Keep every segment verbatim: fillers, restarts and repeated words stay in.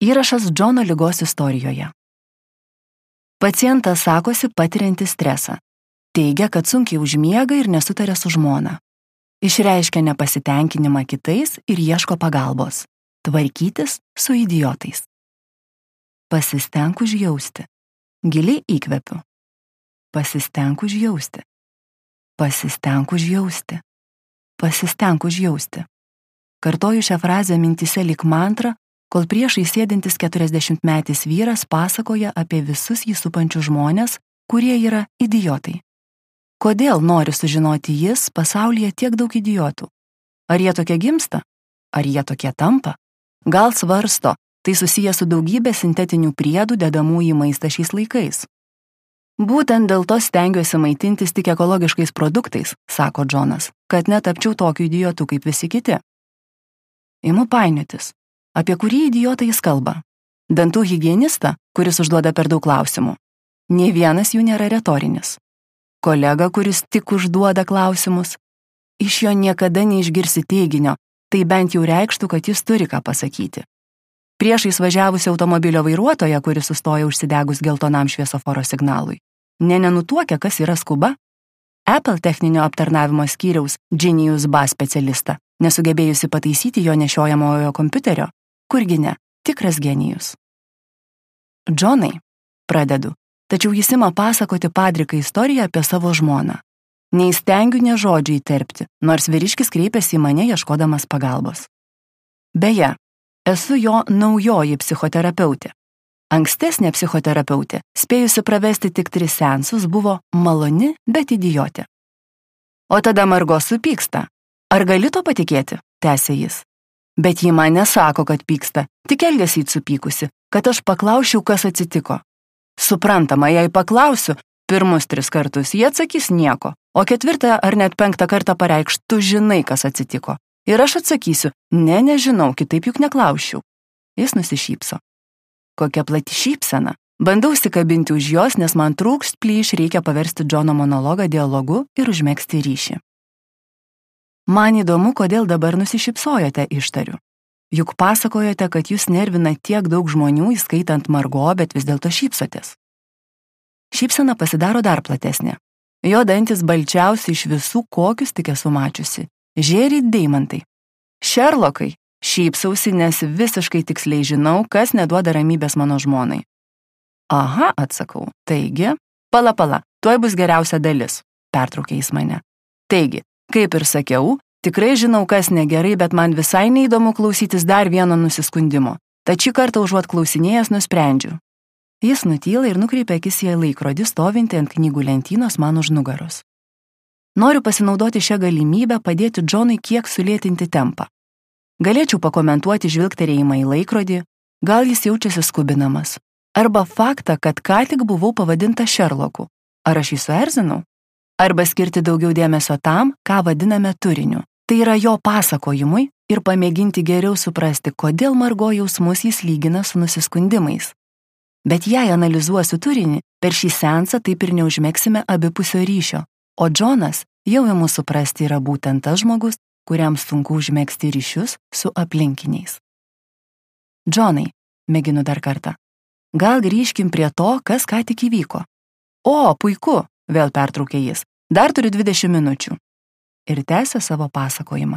Įrašas Džono ligos istorijoje. Pacientas sakosi patiriantis stresą. Teigia, kad sunkiai užmiega ir nesutarė su žmona. Išreiškia nepasitenkinimą kitais ir ieško pagalbos. Tvarkytis su idiotais. Pasistenk užjausti. Giliai įkvepiu. Pasistenk užjausti. Pasistenk užjausti. Pasistenk užjausti. Kartoju šią frazę mintyse lyg mantrą, kol priešai sėdintis keturiasdešimtmetis vyras pasakoja apie visus jį supančius žmonės, kurie yra idiotai. Kodėl nori sužinoti jis pasaulyje tiek daug idiotų? Ar jie tokie gimsta? Ar jie tokie tampa? Gal svarsto, tai susiję su daugybė sintetinių priedų dedamų į maistą šiais laikais. Būtent dėl to stengiuosi maitintis tik ekologiškais produktais, sako Džonas, kad netapčiau tokiu idiotu kaip visi kiti. Imu painiotis. Apie kurį idiotą jis kalba? Dantų higienistą, kuris užduoda per daug klausimų. Nei vienas jų nėra retorinis. Kolega, kuris tik užduoda klausimus. Iš jo niekada neišgirsi teiginio, tai bent jau reikštų, kad jis turi ką pasakyti. Priešais važiavusi automobilio vairuotoja, kuris sustoja užsidegus geltonam šviesoforo signalui. Ne nenutuokia, kas yra skuba? Apple techninio aptarnavimo skyriaus Genius Bus specialistą, nesugebėjusi pataisyti jo nešiojamojo kompiuterio, kurgi ne, tikras genijus. Džonai, pradedu, tačiau jis ima pasakoti padriką istoriją apie savo žmoną. Neįstengiu nė žodžių įterpti, nors vyriškis kreipėsi į mane ieškodamas pagalbos. Beje, esu jo naujoji psichoterapeutė. Ankstesnė psichoterapeutė, spėjusi pravesti tik tris seansus, buvo maloni, bet idiotė. O tada Margo supyksta. Ar gali to patikėti? Tęsė jis. Bet ji man nesako, kad pyksta, tik elgiasi į supykusi, kad aš paklausčiau, kas atsitiko. Suprantama, jei paklausiu, pirmus tris kartus jie atsakys nieko, o ketvirtą ar net penktą kartą pareikš, tu žinai, kas atsitiko. Ir aš atsakysiu, ne, nežinau, kitaip juk neklausčiau. Jis nusišypso. Kokia plati šypsena. Bandau sikabinti už jos, nes man trūks plyš reikia paversti Džono monologą dialogu ir užmegzti ryšį. Man įdomu, kodėl dabar nusišypsojote, ištariu. Juk pasakojote, kad jūs nervina tiek daug žmonių, įskaitant Margo, bet vis dėlto šypsotės. Šypsena pasidaro dar platesnė. Jo dantis balčiausi iš visų, kokius tik esu mačiusi. Žėri deimantai. Šerlokai, šypsausi, nes visiškai tiksliai žinau, kas neduoda ramybės mano žmonai. Aha, atsakau. Taigi, pala pala, tuoj bus geriausia dalis, pertraukė jis mane. Taigi, kaip ir sakiau, tikrai žinau, kas negerai, bet man visai neįdomu klausytis dar vieno nusiskundimo. Tad šį kartą užuot klausinėjęs nusprendžiu. Jis nutyla ir nukreipia akis į laikrodį stovintį ant knygų lentynos man už nugaros. Noriu pasinaudoti šią galimybę padėti Džonui kiek sulėtinti tempą. Galėčiau pakomentuoti žvilgterėjimą į laikrodį, gal jis jaučiasi skubinamas. Arba faktą, kad ką tik buvau pavadinta Šerloku. Ar aš jį suerzinau? Arba skirti daugiau dėmesio tam, ką vadiname turiniu. Tai yra jo pasakojimui ir pamėginti geriau suprasti, kodėl Margo jausmus jis lygina su nusiskundimais. Bet jei analizuosiu turinį, per šį seansą taip ir neužmegsime abipusio ryšio, o Džonas jau imu suprasti yra būtent tas žmogus, kuriam sunku užmegzti ryšius su aplinkiniais. Džonai, mėginu dar kartą, gal grįžkim prie to, kas ką tik įvyko. O, puiku, vėl pertraukė jis, dar turiu dvidešimt minučių. Ir tęsė savo pasakojimą.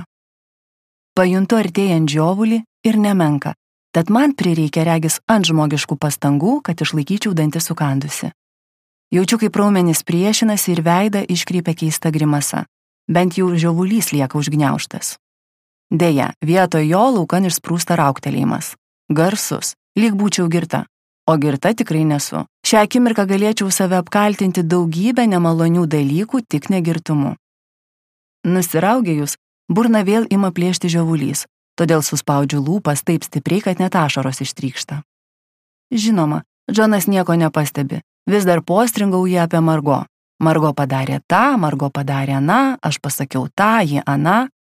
Pajuntu artėjant žiovulį ir nemenka, tad man prireikia regis ant žmogiškų pastangų, kad išlaikyčiau dantį sukandusi. Jaučiu, kaip raumenys priešinasi ir veidą iškreipia keista grimasa. Bent jau žiovulys lieka užgniaužtas. Deja, vietoj jo laukan išsprūsta rauktelėjimas. Garsus, lyg būčiau girta. O girta tikrai nesu. Šią akimirką galėčiau save apkaltinti daugybę nemalonių dalykų tik negirtumu. Nusiraugėjus, burna vėl ima plėšti žiovulys, todėl suspaudžiu lūpas taip stipriai, kad net ašaros ištrykšta. Žinoma, Džonas nieko nepastebi, vis dar postringauja apie Margo. Margo padarė tą, Margo padarė aną, aš pasakiau tą, ji aną,